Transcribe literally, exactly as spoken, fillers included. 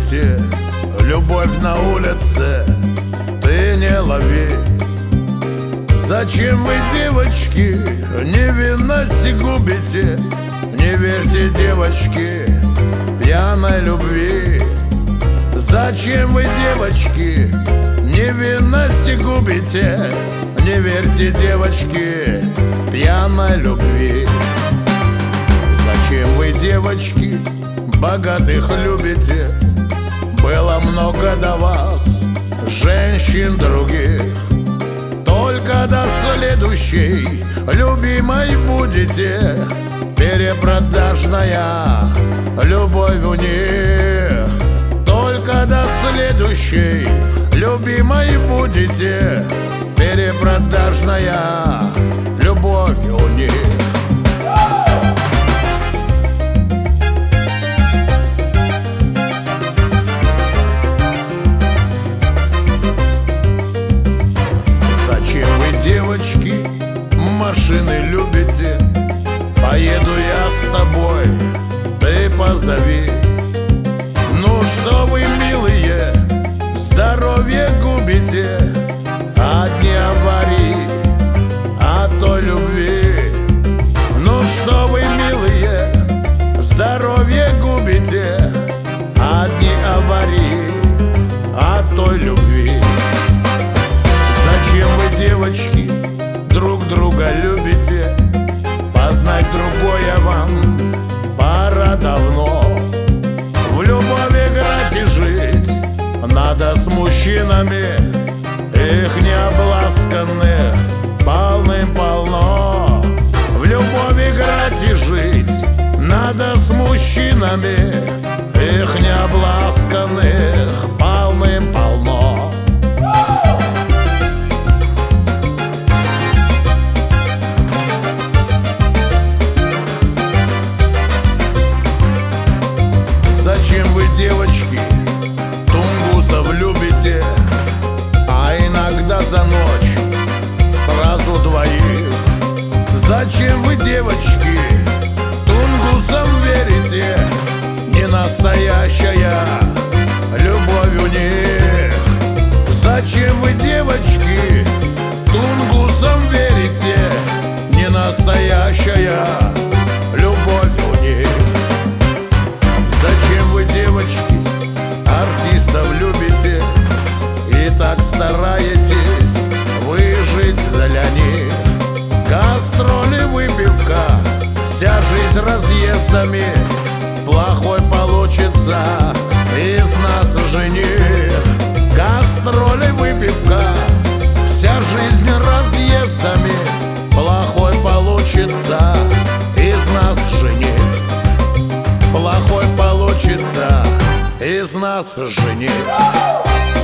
любите, любовь на улице ты не лови. Зачем вы, девочки, невинность губите? Не верьте, девочки, пьяной любви. Зачем вы, девочки, невинность губите? Не верьте, девочки, пьяной любви. Зачем вы, девочки, богатых любите? Было много до вас женщин других. Только до следующей любимой будете. Перепродажная любовь у них. Только до следующей любимой будете. Перепродажная любовь у них. Зачем вы, девочки, машины любите? Поеду я с тобой, ты позови. Ну что вы, милые, здоровье губите? Одни аварии от той любви. Ну что вы, милые, здоровье губите? Одни аварии от той любви. Зачем вы, девочки, друг друга любите? Познать другое вам пора давно. В любовь играть и жить надо с мужчинами. Их необласканных полным-полно. В любовь играть и жить надо с мужчинами. Их необласканных полным-полно. Зачем вы, девочки, тунгусов любите? А иногда за ночь сразу двоих. Зачем вы, девочки, тунгусам верите? Не настоящая любовь у них. Зачем вы, девочки, тунгусам верите? Не настоящая любовь у них. Зачем вы, девочки, артистов любите? И так стараетесь выжить для них. Гастроли, выпивка, вся жизнь разъездами. Плохой получится из нас жених. Гастроли, выпивка, вся жизнь разъездами. Плохой получится из нас жених. Плохой получится из нас жених.